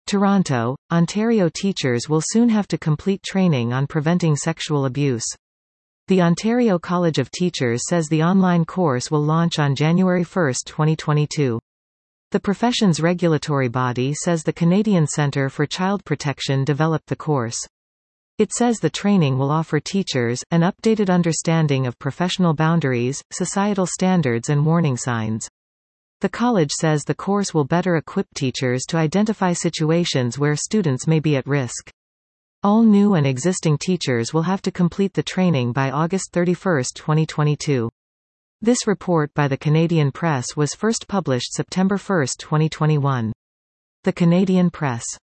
Toronto, Ontario teachers will soon have to complete training on preventing sexual abuse. The Ontario College of Teachers says the online course will launch on January 1, 2022. The profession's regulatory body says the Canadian Centre for Child Protection developed the course. It says the training will offer teachers an updated understanding of professional boundaries, societal standards and warning signs. The college says the course will better equip teachers to identify situations where students may be at risk. All new and existing teachers will have to complete the training by August 31, 2022. This report by the Canadian Press was first published September 1, 2021. The Canadian Press.